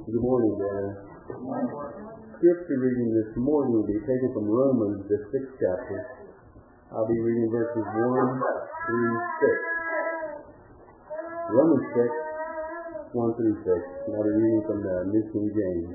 Good morning, Dan. Scripture reading this morning will be taken from Romans, the 6th chapter. I'll be reading verses 1 through 6. Romans 6, 1 through 6. I'll be reading from the New King James.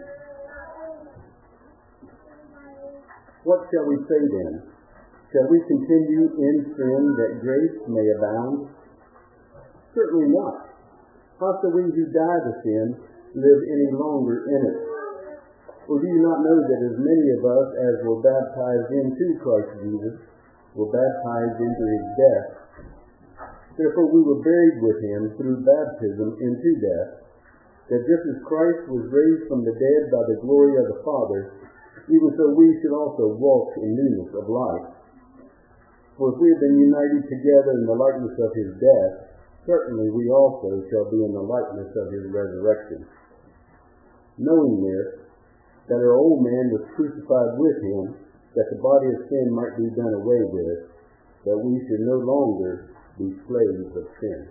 What shall we say then? Shall we continue in sin that grace may abound? Certainly not. How shall we who died to sin live any longer in it? Or do you not know that as many of us as were baptized into Christ Jesus were baptized into his death? Therefore we were buried with him through baptism into death, that just as Christ was raised from the dead by the glory of the Father, even so we should also walk in newness of life. For if we have been united together in the likeness of his death, certainly we also shall be in the likeness of his resurrection. Knowing this, that our old man was crucified with him, that the body of sin might be done away with, that we should no longer be slaves of sin.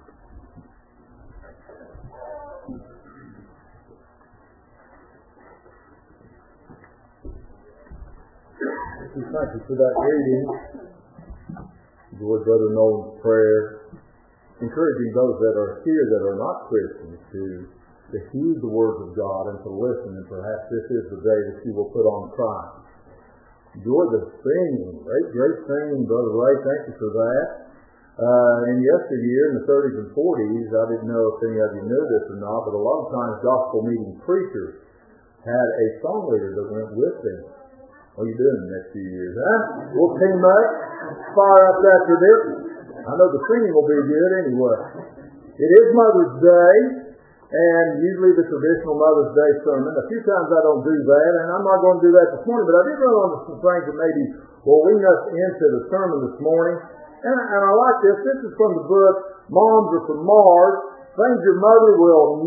Thank you for that reading. Enjoyed Brother Nolan's prayer, encouraging those that are here that are not Christians to heed the words of God and to listen, and perhaps this is the day that you will put on Christ. Enjoy the singing, great singing, Brother Ray, thank you for that. In yesteryear, in the 30s and 40s, I didn't know if any of you knew this or not, but a lot of times gospel meeting preachers had a song leader that went with them. What are you doing the next few years, huh? We'll team up, fire up that tradition. I know the singing will be good anyway. It is Mother's Day, and usually the traditional Mother's Day sermon. A few times I don't do that, and I'm not going to do that this morning, but I did run onto some things that maybe will lead us into the sermon this morning. And I like this. This is from the book, Moms Are From Mars, Things Your Mother Will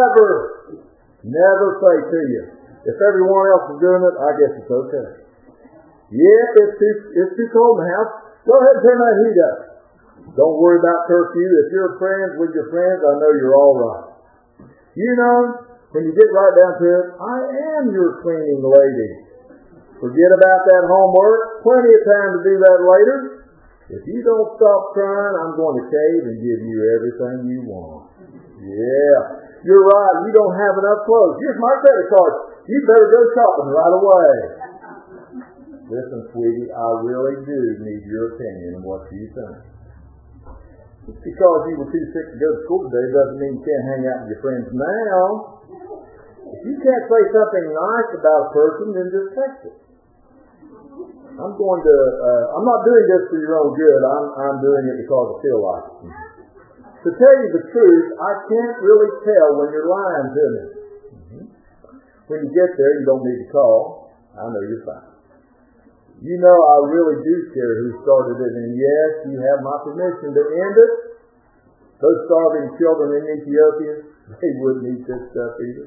Never Say to You. If everyone else is doing it, I guess it's okay. Yeah, it's too cold in the house. Go ahead and turn that heat up. Don't worry about curfew. If you're friends with your friends, I know you're all right. You know, when you get right down to it, I am your cleaning lady. Forget about that homework. Plenty of time to do that later. If you don't stop crying, I'm going to cave and give you everything you want. Yeah, you're right. You don't have enough clothes. Here's my credit card. You better go shopping right away. Listen, sweetie, I really do need your opinion on what you think. Just because you were too sick to go to school today doesn't mean you can't hang out with your friends now. If you can't say something nice about a person, then just text it. I'm not doing this for your own good. I'm doing it because I feel like it. To tell you the truth, I can't really tell when you're lying to me. When you get there, you don't need to call. I know you're fine. You know I really do care who started it, and yes, you have my permission to end it. Those starving children in Ethiopia, they wouldn't eat this stuff either.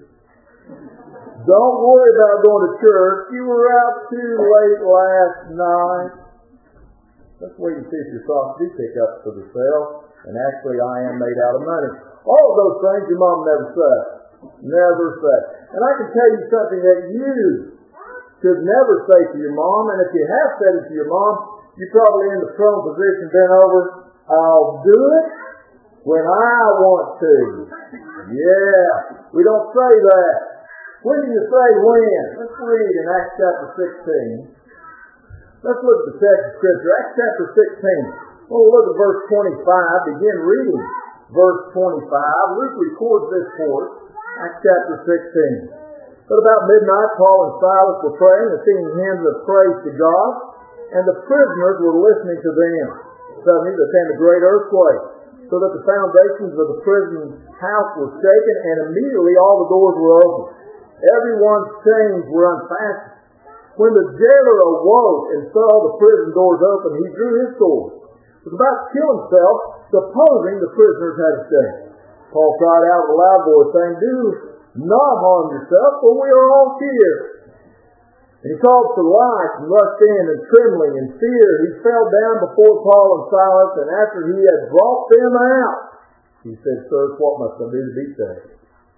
Don't worry about going to church. You were out too late last night. Let's wait and see if your socks do pick up for the sale, and actually I am made out of money. All of those things your mom never said. Never said. And I can tell you something that you should never say to your mom, and if you have said it to your mom, you're probably in the prone position bent over. I'll do it when I want to. Yeah, we don't say that. When do you say when? Let's read in Acts chapter 16. Let's look at the text of Scripture. Acts chapter 16. We'll look at verse 25. Begin reading verse 25. Luke records this for us. Acts chapter 16. But about midnight, Paul and Silas were praying and singing hymns of praise to God, and the prisoners were listening to them. Suddenly there came a great earthquake, so that the foundations of the prison house were shaken, and immediately all the doors were opened. Everyone's chains were unfastened. When the jailer awoke and saw the prison doors open, he drew his sword, was about to kill himself, supposing the prisoners had escaped. Paul cried out with a loud voice, saying, "Do not harm yourself, for we are all here." And he called for lights and rushed in, and trembling in fear, he fell down before Paul and Silas, and after he had brought them out, he said, "Sirs, what must I do to be saved?"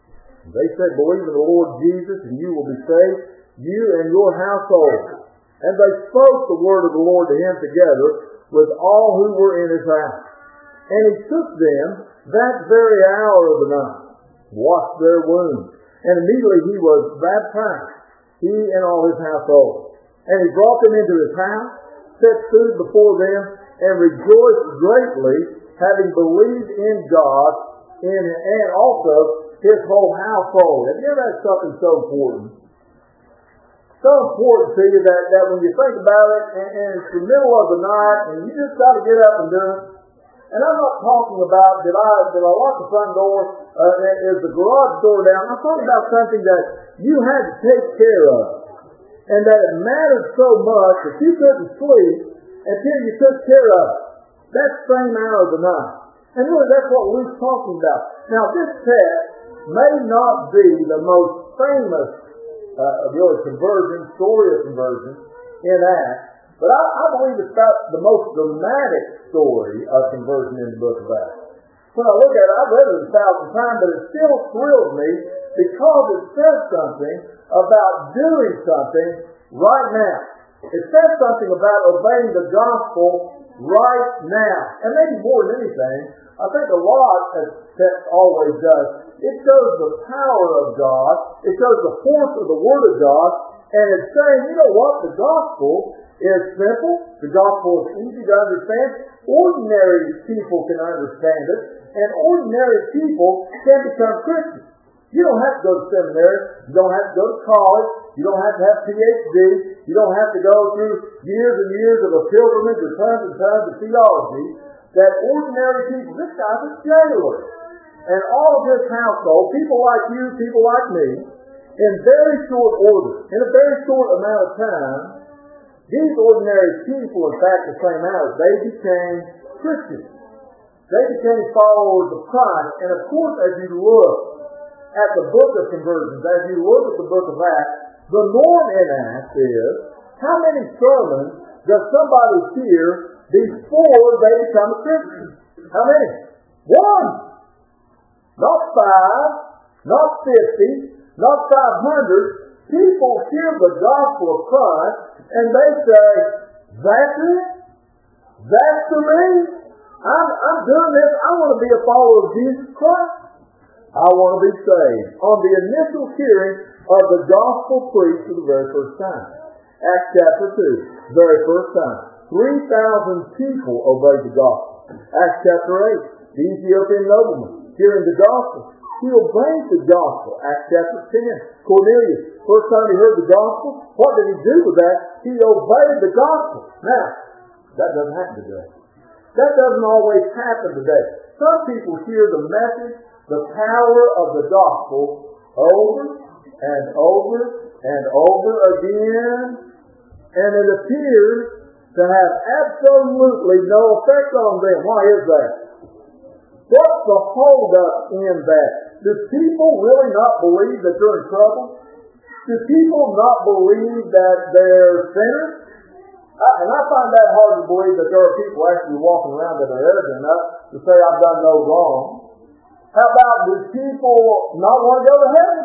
They said, believe in the Lord Jesus and you will be saved, you and your household. And they spoke the word of the Lord to him together with all who were in his house. And he took them that very hour of the night, washed their wounds, and immediately he was baptized, he and all his household. And he brought them into his house, set food before them, and rejoiced greatly, having believed in God and also his whole household. Have you ever had something so important? So important to you that when you think about it, and it's the middle of the night, and you just got to get up and do it. And I'm not talking about did I lock the front door? Is the garage door down? I'm talking about something that you had to take care of, and that it mattered so much that you couldn't sleep until you took care of it. That same hour of the night. And really, that's what we're talking about. Now, this text may not be the most famous story of conversion in Acts, but I believe it's about the most dramatic story of conversion in the book of Acts. When I look at it, I've read it 1,000 times, but it still thrills me because it says something about doing something right now. It says something about obeying the gospel right now. And maybe more than anything, I think a lot, as text always does, it shows the power of God, it shows the force of the Word of God, and it's saying, you know what, the gospel is simple, the gospel is easy to understand, ordinary people can understand it, and ordinary people can become Christians. You don't have to go to seminary, you don't have to go to college, you don't have to have PhD, you don't have to go through years and years of a pilgrimage or tons and tons of theology. That ordinary people, this guy's a jailer, and all of his household, people like you, people like me, in very short order, in a very short amount of time, these ordinary people, in fact, the same hours, they became Christians. They became followers of Christ. And of course, as you look at the book of conversions, as you look at the book of Acts, the norm in Acts is, how many sermons does somebody hear before they become a Christian? How many? One. Not 5, not 50, not 500. People hear the gospel of Christ and they say, that's it? That's for me? I'm doing this. I want to be a follower of Jesus Christ. I want to be saved. On the initial hearing of the gospel preached for the very first time. Acts chapter 2, very first time. 3,000 people obeyed the gospel. Acts chapter 8, the Ethiopian nobleman hearing the gospel. He obeyed the gospel. Acts chapter 10, Cornelius, first time he heard the gospel, what did he do with that? He obeyed the gospel. Now, that doesn't happen today. That doesn't always happen today. Some people hear the message, the power of the gospel, over and over and over again, and it appears to have absolutely no effect on them. Why is that? What's the holdup in that? Do people really not believe that they're in trouble? Do people not believe that they're sinners? And I find that hard to believe that there are people actually walking around that are arrogant enough to say, I've done no wrong. How about, do people not want to go to heaven?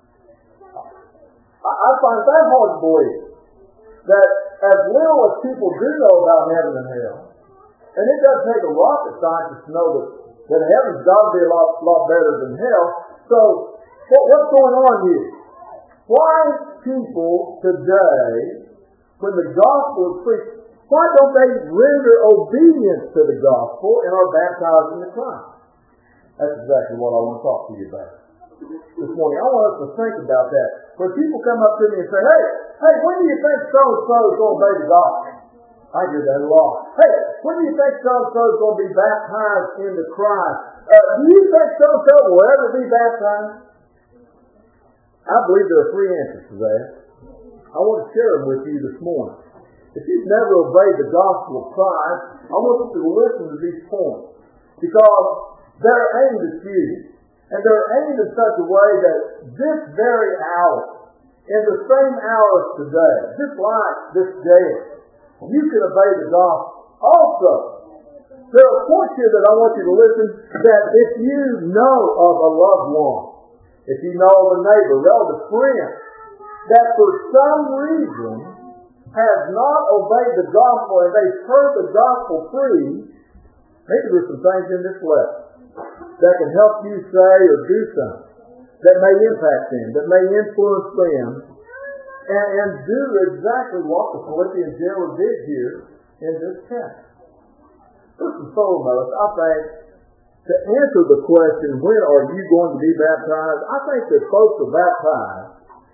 I find that hard to believe. That as little as people do know about heaven and hell, and it doesn't take a rocket scientist to know that heaven's got to be a lot better than hell. So, what's going on here? Why people today, when the gospel is preached, why don't they render obedience to the gospel and are baptized into Christ? That's exactly what I want to talk to you about this morning. I want us to think about that. When people come up to me and say, hey, when do you think so-and-so is going to obey the gospel? I hear that a lot. Hey, when do you think so-and-so is going to be baptized into Christ? Do you think so-and-so will ever be baptized? I believe there are 3 answers to that. I want to share them with you this morning. If you've never obeyed the gospel of Christ, I want you to listen to these points. Because they're aimed at you. And they're aimed in such a way that this very hour, in the same hour of today, just like this day, you can obey the gospel. Also, there are points here that I want you to listen, that if you know of a loved one if you know of a neighbor, relative, friend, that for some reason has not obeyed the gospel and they've heard the gospel preached, maybe there's some things in this letter that can help you say or do something that may impact them, that may influence them, and do exactly what the Philippian jailer did here in this text. First and foremost, I think, to answer the question, when are you going to be baptized? I think that folks are baptized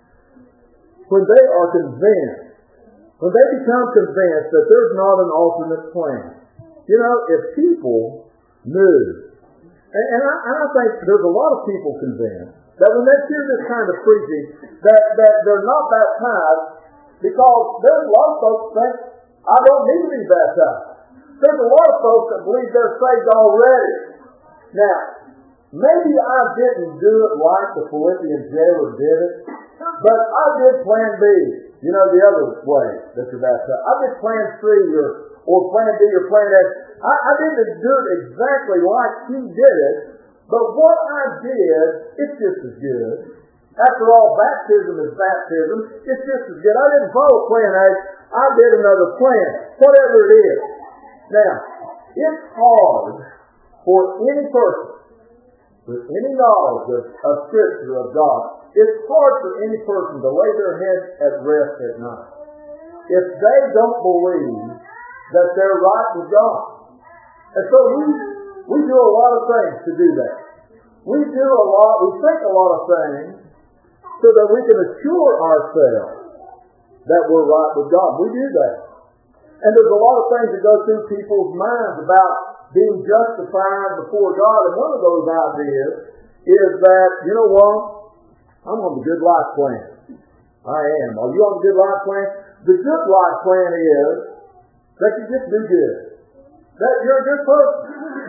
when they are convinced, when they become convinced that there's not an alternate plan. You know, if people knew, and I think there's a lot of people convinced that when they hear this kind of preaching, that they're not baptized because there's a lot of folks that think, I don't need to be baptized. There's a lot of folks that believe they're saved already. Now, maybe I didn't do it like the Philippian jailer did it, but I did plan B. You know, the other way that you're baptized. I did plan C or plan D or plan X. I didn't do it exactly like he did it, but what I did, it's just as good. After all, baptism is baptism. It's just as good. I didn't follow plan A. I did another plan, whatever it is. Now, it's hard for any person with any knowledge of Scripture, of God, it's hard for any person to lay their head at rest at night if they don't believe that they're right with God. And so we do a lot of things to do that. We think a lot of things so that we can assure ourselves that we're right with God. We do that. And there's a lot of things that go through people's minds about being justified before God. And one of those ideas is that, you know what? I'm on the good life plan. I am. Are you on the good life plan? The good life plan is that you just do good. That you're a good person.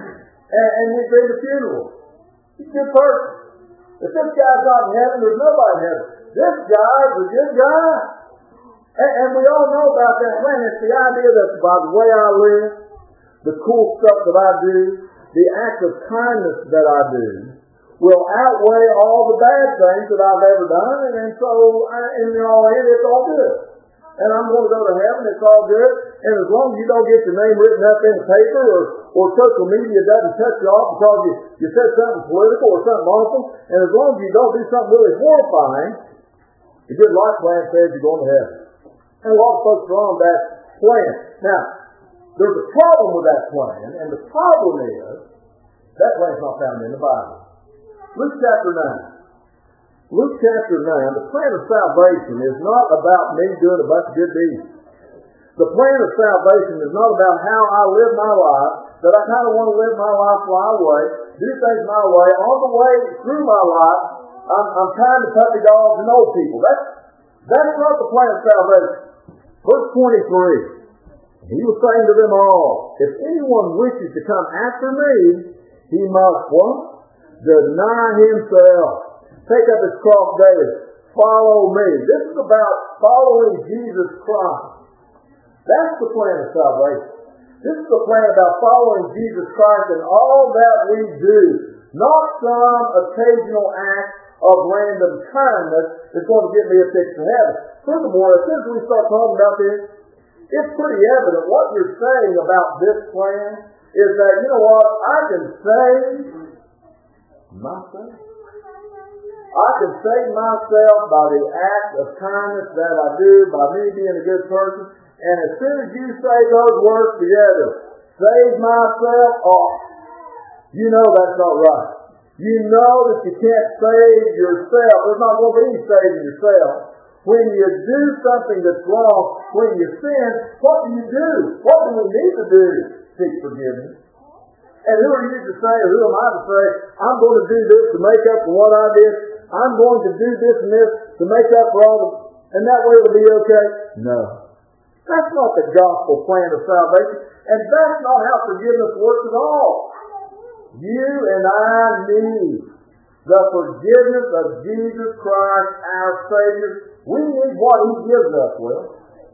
And we bring the funeral. He's a good person. If this guy's not in heaven, there's nobody in heaven. This guy's a good guy. And we all know about that plan. It's the idea that by the way I live, the cool stuff that I do, the act of kindness that I do, will outweigh all the bad things that I've ever done. And so, in the end, it's all good. And I'm going to go to heaven, it's all good. And as long as you don't get your name written up in the paper or social media doesn't cut you off because you said something political or something awful, and as long as you don't do something really horrifying, the good life plan says you're going to heaven. And a lot of folks are on that plan. Now, there's a problem with that plan, and the problem is that plan's not found in the Bible. Luke chapter 9. Luke chapter 9, the plan of salvation is not about me doing a bunch of good deeds. The plan of salvation is not about how I live my life, that I kind of want to live my life my way, do things my way. On the way through my life, I'm kind to puppy dogs and old people. That's not the plan of salvation. Verse 23, he was saying to them all, if anyone wishes to come after me, he must what? Deny himself. Take up his cross daily. Follow me. This is about following Jesus Christ. That's the plan of salvation. This is the plan about following Jesus Christ in all that we do. Not some occasional act of random kindness that's going to get me a ticket to heaven. Furthermore, as soon as we start talking about this, it's pretty evident what you're saying about this plan is that, you know what, I can save myself. I can save myself by the act of kindness that I do, by me being a good person. And as soon as you say those words together, save myself, you know that's not right. You know that you can't save yourself. There's not going to be any saving yourself. When you do something that's wrong, when you sin, what do? What do we need to do? Seek forgiveness. And who are you to say, or who am I to say, I'm going to do this to make up for what I did? I'm going to do this and this to make up for all and that way it'll be okay? No. That's not the gospel plan of salvation. And that's not how forgiveness works at all. You and I need the forgiveness of Jesus Christ, our Savior. We need what He gives us, Will.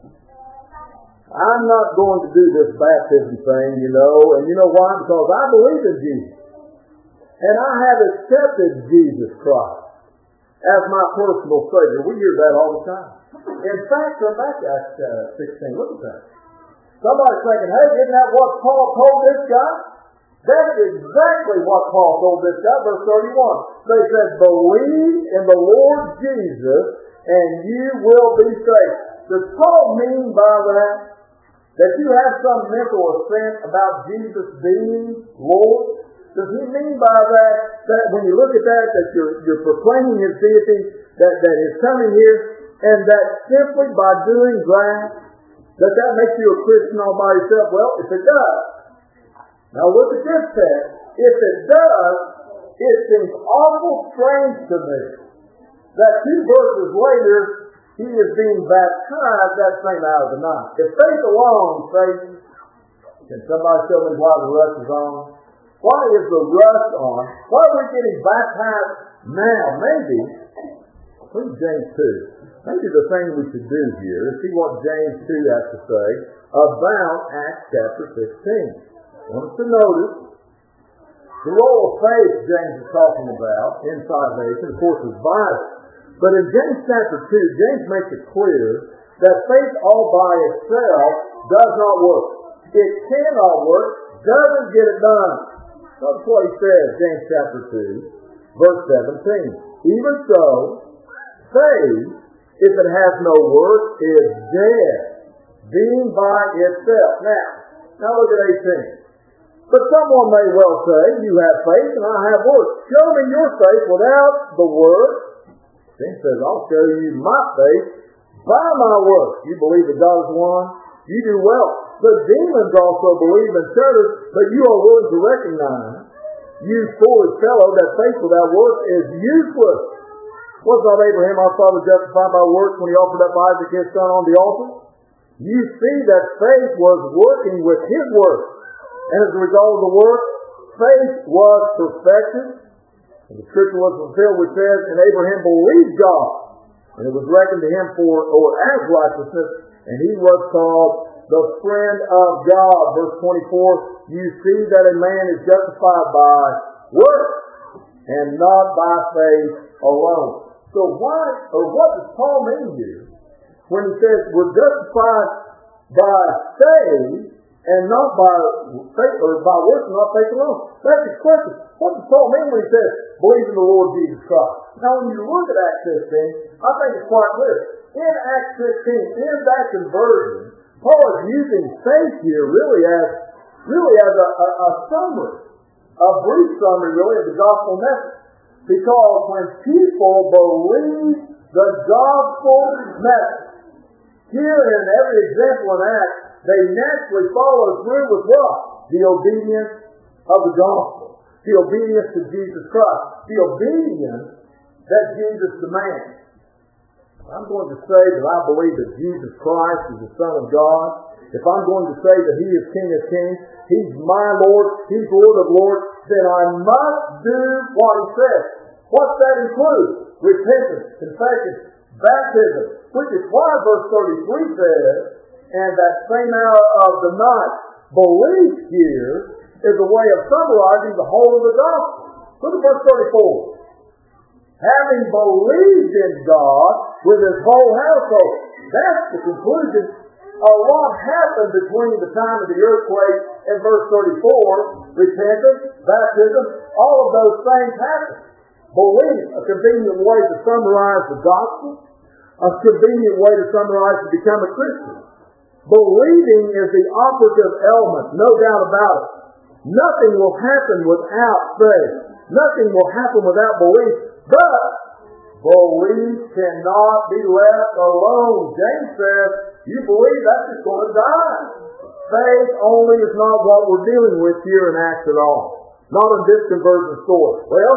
I'm not going to do this baptism thing, and you know why? Because I believe in Jesus. And I have accepted Jesus Christ. as my personal Savior. We hear that all the time. In fact, come back to Acts 16. Look at that. Somebody's thinking, hey, isn't that what Paul told this guy? That's exactly what Paul told this guy, verse 31. They said, believe in the Lord Jesus and you will be saved. Does Paul mean by that you have some mental assent about Jesus being Lord? Does he mean by that when you look at that you're proclaiming his deity, that his coming here, and that simply by doing that makes you a Christian all by yourself? Well, if it does. Now look at this text. If it does, it seems awful strange to me that 2 verses later, he is being baptized that same hour of the night. If faith alone, can somebody tell me why the rust is on? Why is the rust on? Why are we getting baptized now? Maybe, read James 2. Maybe the thing we should do here is see what James 2 has to say about Acts chapter 16. I want us to notice the role of faith James is talking about in salvation, of course, is vital. But in James chapter 2, James makes it clear that faith all by itself does not work. It cannot work, doesn't get it done. That's what he says, James chapter 2, verse 17. Even so, faith, if it has no work, is dead, being by itself. Now look at 18. But someone may well say, you have faith and I have works. Show me your faith without the works. James says, I'll show you my faith by my works. You believe that God is one? You do well. The demons also believe and shudder, but you are willing to recognize, you foolish fellow, that faith without works is useless. Was not Abraham our father justified by works when he offered up Isaac his son on the altar? You see that faith was working with his works. And as a result of the work, faith was perfected. And the scripture was fulfilled which says, and Abraham believed God, and it was reckoned to him as righteousness, and he was called the friend of God. Verse 24, you see that a man is justified by works, and not by faith alone. So what does Paul mean here when he says we're justified by faith, and not by faith, or by works, and not faith alone? That's his question. What does Paul mean when he says, believe in the Lord Jesus Christ? Now, when you look at Acts 16, I think it's quite clear. In Acts 16, in that conversion, Paul is using faith here really as a summary, a brief summary really of the gospel message. Because when people believe the gospel message, here in every example in Acts, they naturally follow through with what? The obedience of the gospel. The obedience to Jesus Christ. The obedience that Jesus demands. I'm going to say that I believe that Jesus Christ is the Son of God. If I'm going to say that He is King of Kings, He's my Lord, He's Lord of Lords, then I must do what He says. What's that include? Repentance, confession, baptism, which is why verse 33 says, and that same hour of the night. Belief here is a way of summarizing the whole of the gospel. Look at verse 34. Having believed in God with his whole household. That's the conclusion of what happened between the time of the earthquake and verse 34. Repentance, baptism, all of those things happened. Belief, a convenient way to summarize the gospel, a convenient way to summarize to become a Christian. Believing is the operative element, no doubt about it. Nothing will happen without faith. Nothing will happen without belief. But belief cannot be left alone. James says, you believe, that's just going to die. Faith only is not what we're dealing with here in Acts at all. Not in this conversion story. Well,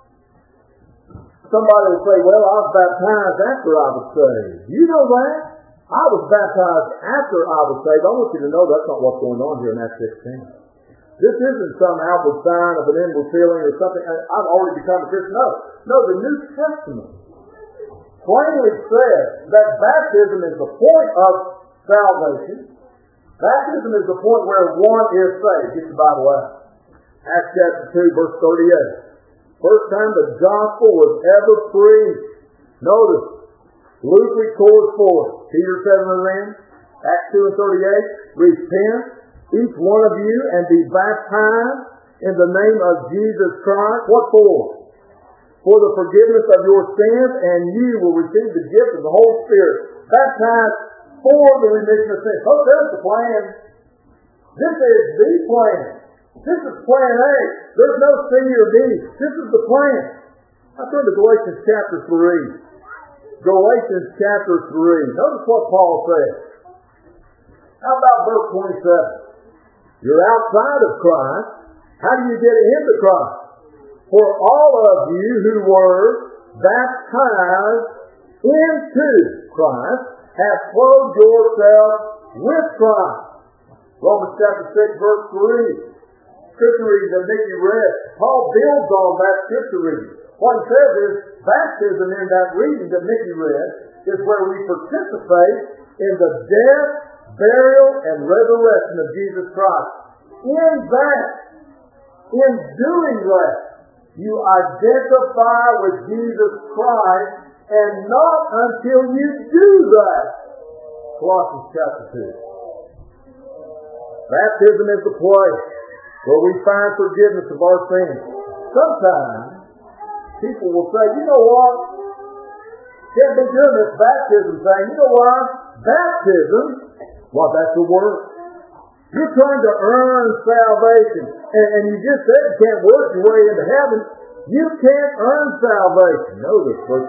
somebody will say, well, I was baptized after I was saved. You know that? I was baptized after I was saved. I want you to know that's not what's going on here in Acts 16. This isn't some outward sign of an inward feeling or something. I've already become a Christian. No, the New Testament plainly says that baptism is the point of salvation. Baptism is the point where one is saved. Get your Bible out. Acts chapter 2, verse 38. First time the gospel was ever preached Notice, Luke records for us. Peter said unto them, Acts 2 and 38, repent, each one of you, and be baptized in the name of Jesus Christ. What for? For the forgiveness of your sins, and you will receive the gift of the Holy Spirit. Baptized for the remission of sins. Oh, there's the plan. This is the plan. This is plan A. There's no C or D. This is the plan. I turn to Galatians chapter 3. Galatians chapter 3. Notice what Paul says. How about verse 27? You're outside of Christ. How do you get into Christ? For all of you who were baptized into Christ have clothed yourself with Christ. Romans chapter 6 verse 3. Scripture reading that Mickey read. Paul builds on that scripture reading. What he says is, baptism in that reading that Mickey read is where we participate in the death, burial, and resurrection of Jesus Christ. In that, in doing that, you identify with Jesus Christ, and not until you do that. Colossians chapter 2. Baptism is the place where we find forgiveness of our sins. Sometimes people will say, you know what? Can't be doing this baptism thing. You know why? Baptism, well, that's the word. You're trying to earn salvation. And you just said you can't work your way into heaven. You can't earn salvation. Notice verse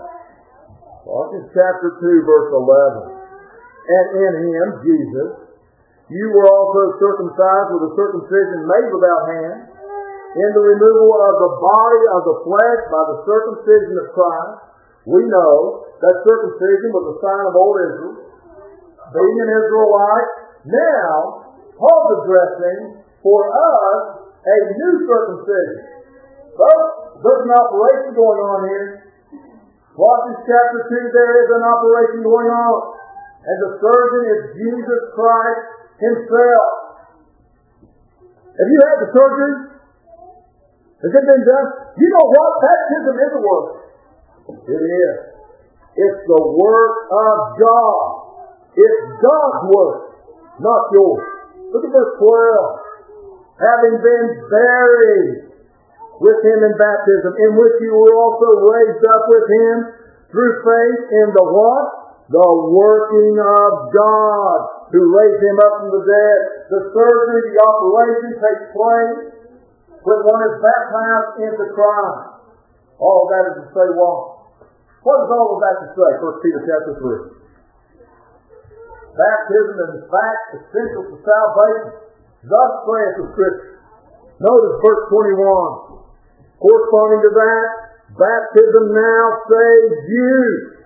11. Colossians chapter 2, verse 11. And in him, Jesus, you were also circumcised with a circumcision made without hand, in the removal of the body of the flesh by the circumcision of Christ. We know that circumcision was a sign of old Israel, being an Israelite. Now, Paul's addressing for us a new circumcision. So, there's an operation going on here. Colossians chapter 2, there is an operation going on. And the surgeon is Jesus Christ himself. Have you had the surgery? Has it been done? You know what? Baptism is a work. It is. It's the work of God. It's God's work, not yours. Look at verse 12. Having been buried with him in baptism, in which you were also raised up with him through faith in the what? The working of God, who raised him up from the dead. The surgery, the operation takes place when one is baptized into Christ. All of that is to say what? What is all of that to say? 1 Peter chapter 3. Baptism is in fact essential to salvation. Thus saith the Scripture. Notice verse 21. Corresponding to that, baptism now saves you.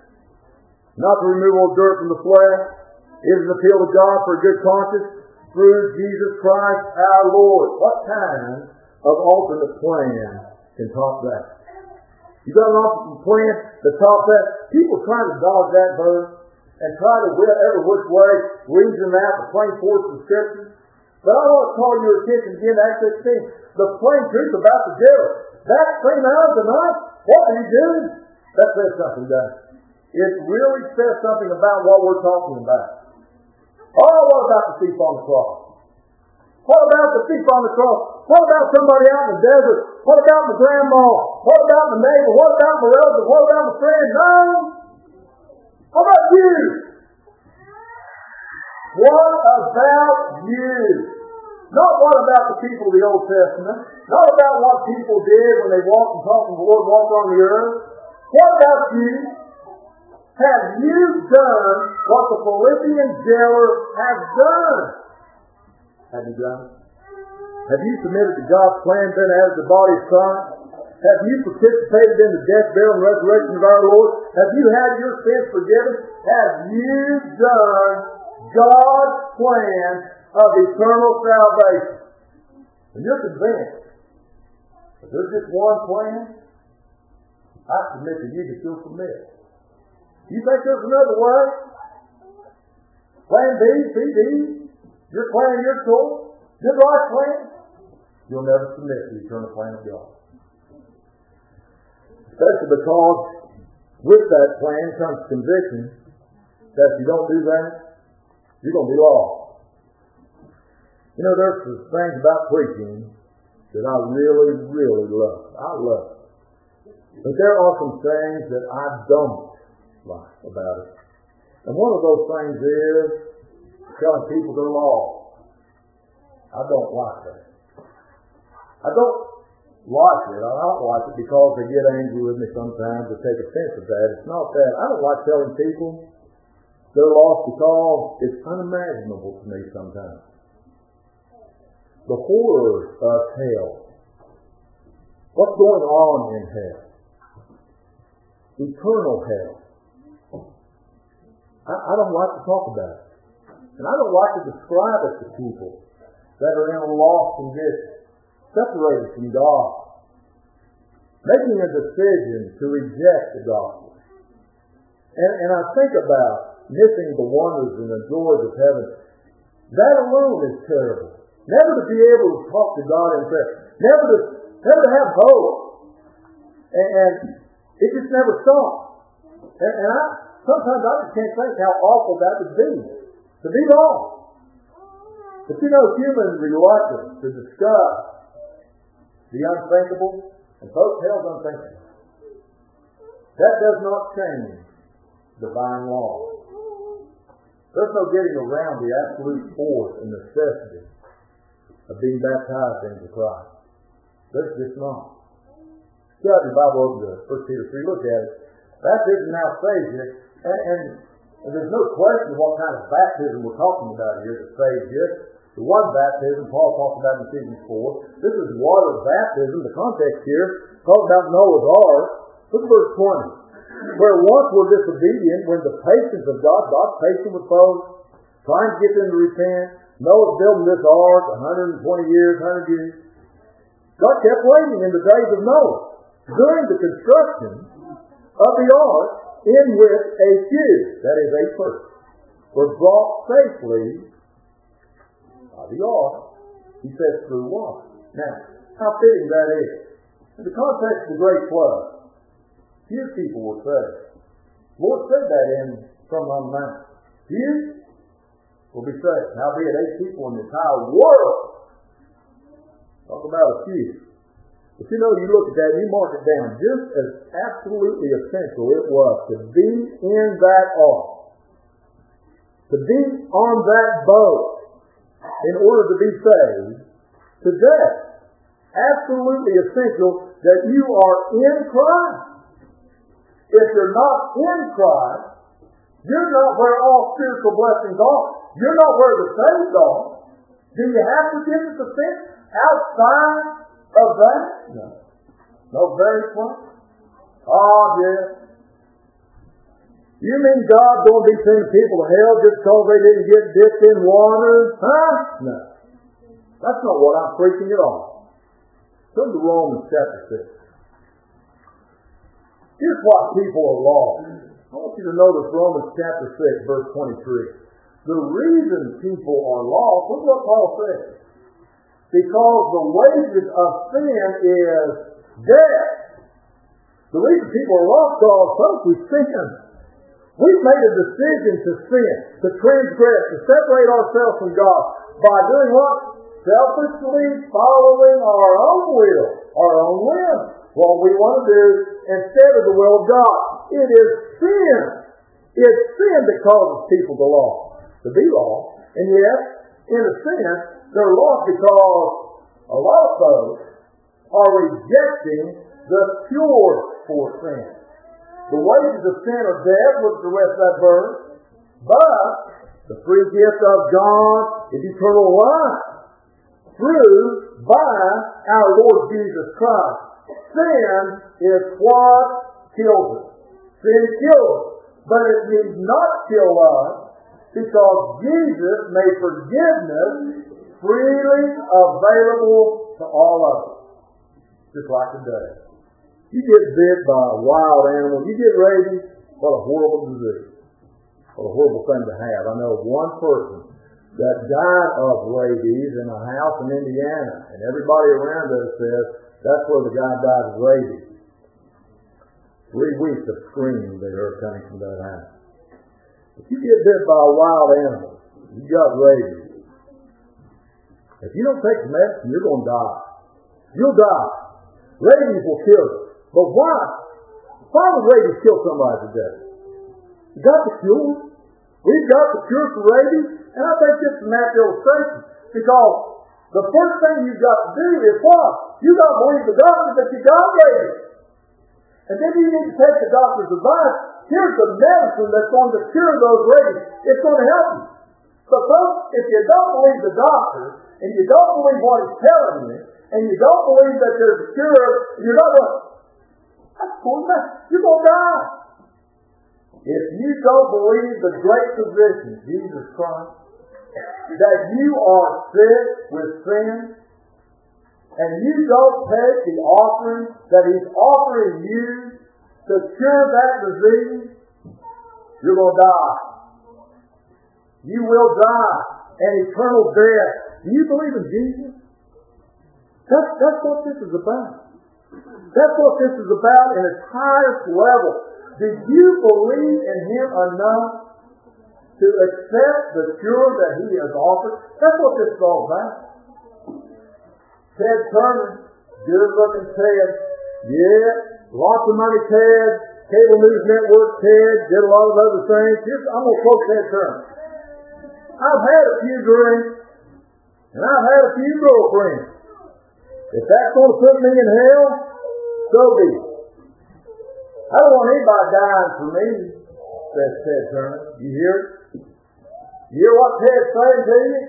Not the removal of dirt from the flesh. It is an appeal to God for a good conscience through Jesus Christ our Lord. What kind of alternate plan can top that? You got an alternate plan to top that? People try to dodge that verse and try to every which way reason out the plain force of Scripture. But I want to call your attention again to Acts 16. The plain truth about the devil. That same hour tonight, what did he do? That says something, doesn't it? It really says something about what we're talking about. Oh, what about the thief on the cross? What about the thief on the cross? What about somebody out in the desert? What about my grandma? What about my neighbor? What about my relative? What about my friend? No! How about you? What about you? Not what about the people of the Old Testament. Not about what people did when they walked and talked with the Lord, walked on the earth. What about you? Have you done what the Philippian jailer has done? Have you done it? Have you submitted to God's plan, been as the body of Christ? Have you participated in the death, burial, and resurrection of our Lord? Have you had your sins forgiven? Have you done God's plan of eternal salvation? And you're convinced that there's just one plan? I submit to you to still submit. You think there's another way? Plan B, C, D, your plan, your choice, your right plan? You'll never submit to the eternal plan of God. Especially because with that plan comes conviction that if you don't do that, you're going to be lost. You know, there's some things about preaching that I really, really love. I love it. But there are some things that I don't like about it. And one of those things is telling people they're lost. I don't like that. I don't like it. I don't like it because they get angry with me sometimes or take offense of that. It's not that. I don't like telling people they're lost because it's unimaginable to me sometimes. The horrors of hell. What's going on in hell? Eternal hell. I don't like to talk about it. And I don't like to describe it to people that are in a lost condition, separated from God, making a decision to reject the gospel. And I think about missing the wonders and the joys of heaven. That alone is terrible. Never to be able to talk to God in prayer. Never to have hope. And it just never stops. And sometimes I just can't think how awful that would be. To be lost. But you know, human reluctance to discuss the unthinkable, and folks, hell's unthinkable. That does not change divine law. There's no getting around the absolute force and necessity of being baptized into Christ. There's just not. Got your Bible open to 1 Peter 3. Look at it. Baptism now saves you. And there's no question what kind of baptism we're talking about here that saves you. The one baptism Paul talks about in Ephesians 4. This is water baptism. The context here talks about Noah's Ark. Look at verse 20. Where once we're disobedient, when the patience of God's patient with folks, trying to get them to repent. Noah's building this ark 120 years, 100 years. God kept waiting in the days of Noah during the construction of the ark in which a few, that is a person, were brought safely by the ark, he says, through water. Now, how fitting that is. In the context of the great flood, few people were saved. The Lord said that from on the mountain. Few will be saved. Howbeit 8 people in the entire world. Talk about a few. But you know, you look at that and you mark it down. Just as absolutely essential it was to be in that ark. To be on that boat in order to be saved. Today, absolutely essential that you are in Christ. If you're not in Christ, you're not where all spiritual blessings are. You're not where the saved are. Do you have forgiveness of sin outside of that? No. No, very plain. Oh, yeah. You mean God don't be sending people to hell just because they didn't get dipped in water? Huh? No. That's not what I'm preaching at all. Come to Romans chapter 6. Here's why people are lost. I want you to notice Romans chapter 6, verse 23. The reason people are lost, look what Paul says. Because the wages of sin is death. The reason people are lost because we sin. We've made a decision to sin, to transgress, to separate ourselves from God by doing what? Selfishly following our own will, our own whim. What we want to do instead of the will of God. It is sin. It's sin that causes people to be lost. And yet, in a sense, they're lost because a lot of folks are rejecting the cure for sin. The wages of sin are death, look at the rest of that verse. But the free gift of God is eternal life through by our Lord Jesus Christ. Sin is what kills us. Sin kills us. But it needs not kill us because Jesus made forgiveness freely available to all of us. Just like today. You get bit by a wild animal, you get rabies, what a horrible disease. What a horrible thing to have. I know of one person that died of rabies in a house in Indiana, and everybody around us says, that's where the guy died of rabies. 3 weeks of screaming they heard coming from that house. If you get bit by a wild animal, you got rabies. If you don't take the medicine, you're going to die. You'll die. Rabies will kill you. But why? Why would rabies kill somebody today? You got the cure. We've got the cure for rabies, and I think this is an apt illustration, because the first thing you've got to do is what? You got to believe the doctor that you got rabies. And then you need to take the doctor's advice. Here's the medicine that's going to cure those rabies. It's going to help you. So folks, if you don't believe the doctor, and you don't believe what he's telling you, and you don't believe that there's a cure, you're not going to, that's going to, you're going to die. If you don't believe the great physician, Jesus Christ, that you are sick with sin, and you don't take the offering that he's offering you to cure that disease, you're going to die. You will die an eternal death. Do you believe in Jesus? That's what this is about. That's what this is about in its highest level. Do you believe in him enough to accept the cure that he has offered? That's what this is all about. Ted Turner, good looking Ted. Yeah, lots of money Ted. Cable News Network Ted. Did a lot of other things. I'm going to quote Ted Turner. I've had a few drinks, and I've had a few girlfriends. If that's going to put me in hell, so be it. I don't want anybody dying for me, says Ted Turner. You hear it? You hear what Ted's saying to you?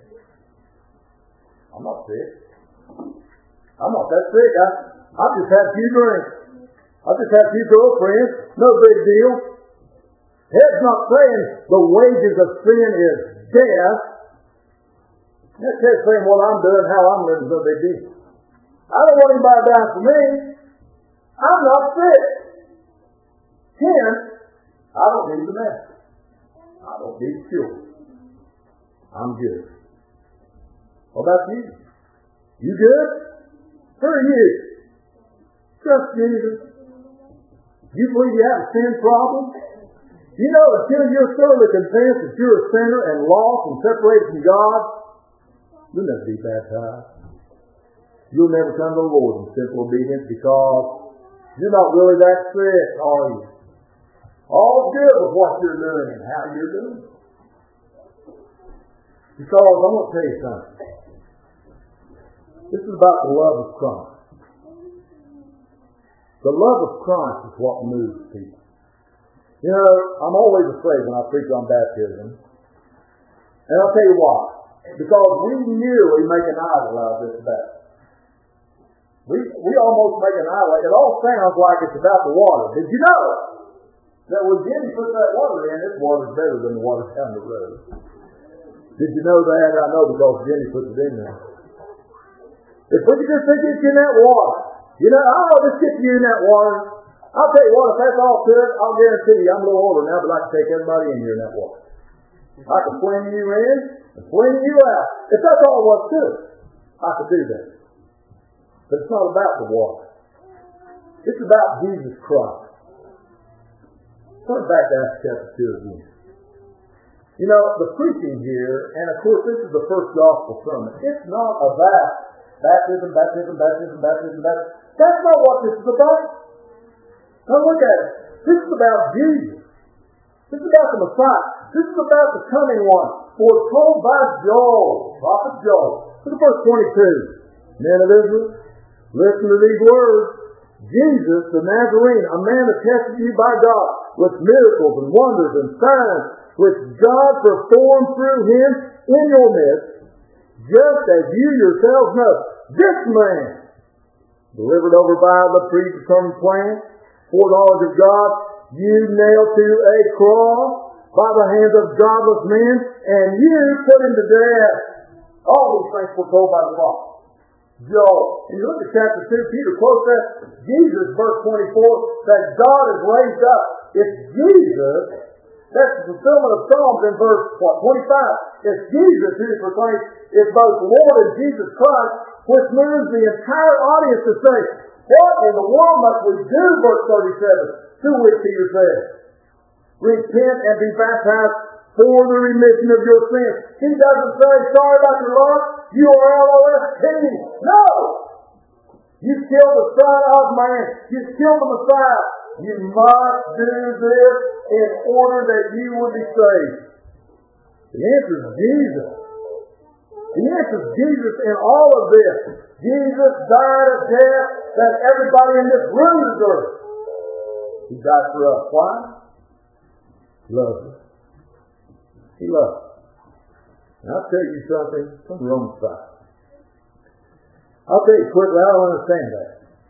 I'm not sick. I'm not that sick. I've just had a few drinks. I've just had a few girlfriends. No big deal. Ted's not saying the wages of sin is death. Ted's saying what I'm doing, how I'm living is no big deal. I don't want anybody dying for me. I'm not sick. Hence, I don't need the medicine. I don't need the cure. I'm good. What about you? You good? Who are you? Trust Jesus. You believe you have a sin problem? You know, until you're thoroughly convinced that you're a sinner and lost and separated from God, you'll never be baptized. You'll never come to the Lord in simple obedience because you're not really that sick, are you? All good with what you're doing and how you're doing. Because I'm going to tell you something. This is about the love of Christ. The love of Christ is what moves people. You know, I'm always afraid when I preach on baptism. And I'll tell you why. Because we nearly make an idol out of this baptism. We almost make an idol. It all sounds like it's about the water. Did you know that when Jenny put that water in, this water's better than the water down the road? Did you know that? I know because Jenny put it in there. If we could just get you in that water, you know, I'll just get you in that water. I'll tell you what, if that's all to it, I'll guarantee you, I'm a little older now, but I can take everybody in here in that water. I can fling you in and fling you out. If that's all it was to it, I could do that. But it's not about the water. It's about Jesus Christ. Turn back to Acts chapter 2 again. You know, the preaching here, and of course this is the first gospel sermon, it's not about baptism. That's not what this is about. Now look at it. This is about Jesus. This is about the Messiah. This is about the coming one, foretold by Joel, prophet Joel. Look at verse 22. Men of Israel, listen to these words. Jesus, the Nazarene, a man attested to you by God, with miracles and wonders and signs, which God performed through him in your midst, just as you yourselves know. This man, delivered over by the predetermined plan, foreknowledge of God, you nailed to a cross by the hands of godless men, and you put him to death. All these things were told by the prophet Joel. And you look at chapter 2, Peter quotes that. Jesus, verse 24, that God has raised up. It's Jesus. That's the fulfillment of Psalms in verse 25. It's Jesus who is proclaimed. It's both Lord and Jesus Christ, which moves the entire audience to say, What in the world must we do, verse 37, to which Peter says, repent and be baptized for the remission of your sins. He doesn't say, sorry about your luck, you are LOST. No! You killed the Son of Man. You killed the Messiah. You must do this in order that you will be saved. The answer is Jesus. The answer is Jesus in all of this. Jesus died a death that everybody in this room deserves. He died for us. Why? He loves us. He loves us. And I'll tell you something from the Roman side. I'll tell you quickly, I don't understand that.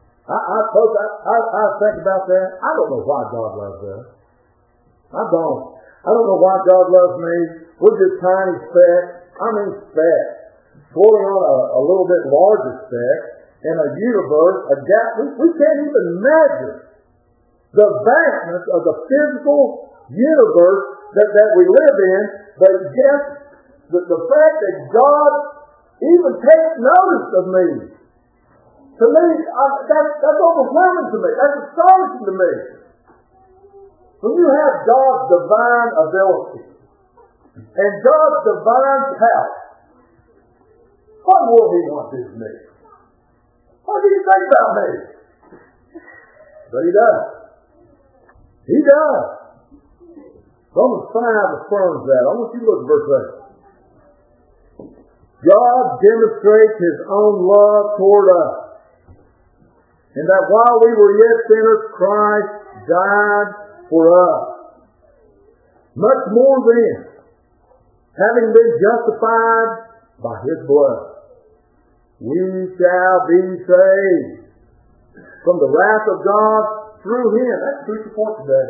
I think about that. I don't know why God loves us. I don't. I don't know why God loves me. We're just tiny specks. I mean specks. Floating on a little bit larger speck in a universe, a gap. We can't even measure the vastness of the physical universe that we live in. But just the fact that God even takes notice of me. To me, that's overwhelming to me. That's astonishing to me. When you have God's divine ability and God's divine power, what will He want to do to me? What do you think about me? But He does. He does. Romans 5 affirms that. I want you to look at verse 8. God demonstrates His own love toward us, and that while we were yet sinners, Christ died for us. Much more then, having been justified by His blood, we shall be saved from the wrath of God through Him. That's the preacher point today.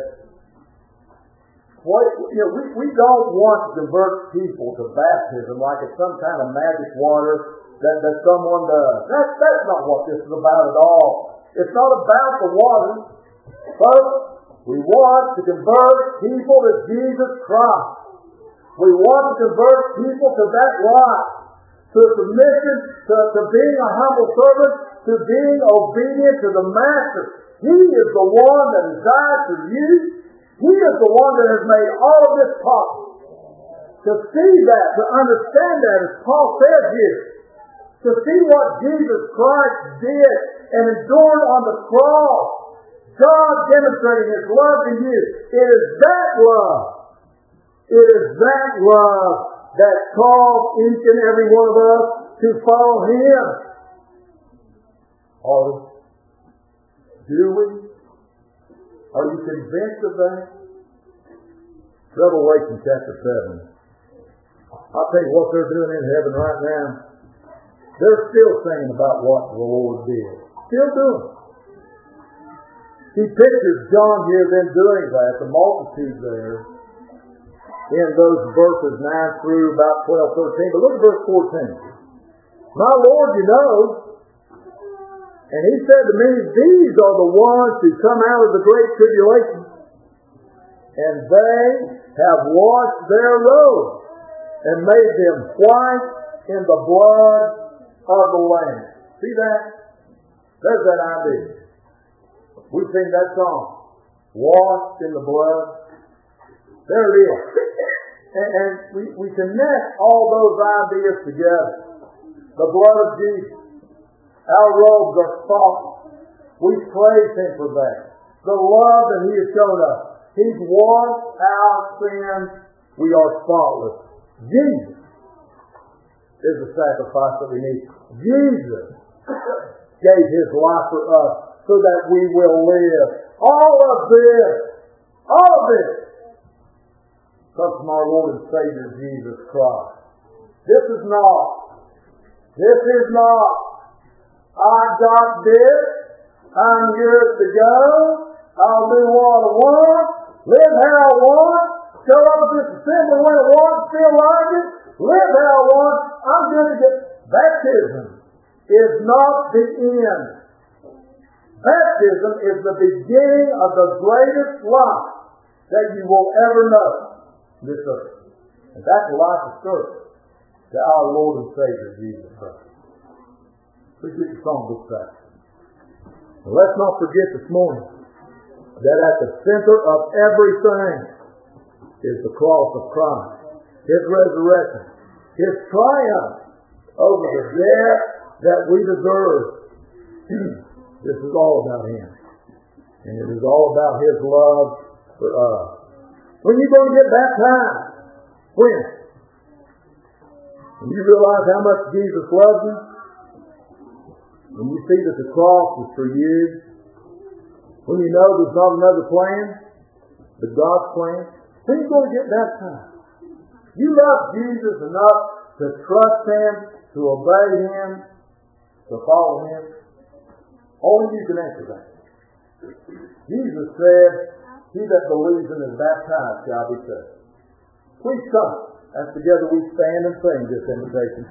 We don't want to convert people to baptism like it's some kind of magic water that someone does. That's not what this is about at all. It's not about the water. Folks, we want to convert people to Jesus Christ. We want to convert people to that life, to a submission, to being a humble servant, to being obedient to the Master. He is the one that has died for you. He is the one that has made all of this possible. To see that, to understand that, as Paul says here, to see what Jesus Christ did and endured on the cross, God demonstrating His love to you. It is that love. It is that love that calls each and every one of us to follow Him. Do we? Are you convinced of that? Revelation chapter 7. I'll tell you what they're doing in heaven right now. They're still singing about what the Lord did. Still doing it. He pictures John here then doing that, the multitude there, in those verses 9 through about 12, 13. But look at verse 14. My Lord, you know, and He said to me, these are the ones who come out of the great tribulation, and they have washed their robes and made them white in the blood of the Lamb. See that? There's that idea. We sing that song, washed in the blood. There it is. And we connect all those ideas together. The blood of Jesus. Our robes are spotless. We praise Him for that. The love that He has shown us. He's washed our sins. We are spotless. Jesus is the sacrifice that we need. Jesus gave His life for us so that we will live. All of this comes from our Lord and Savior Jesus Christ. This is not, I got this, I'm good to go, I'll do what I want, live how I want, show up at this assembly when I want, feel like it, live how I want, I'm good to get. Baptism is not the end. Baptism is the beginning of the greatest life that you will ever know on this earth. And that's the life of service to our Lord and Savior Jesus Christ. Please get your songbook back. And let's not forget this morning that at the center of everything is the cross of Christ, His resurrection, His triumph over the death that we deserve. This is all about Him. And it is all about His love for us. When are you going to get baptized? When? When you realize how much Jesus loves you? When you see that the cross is for you? When you know there's not another plan but God's plan? When are you going to get baptized? You love Jesus enough to trust Him, to obey Him, to follow Him? Only you can answer that. Jesus said, "He that believes and is baptized shall be saved." Please come as together we stand and sing this invitation.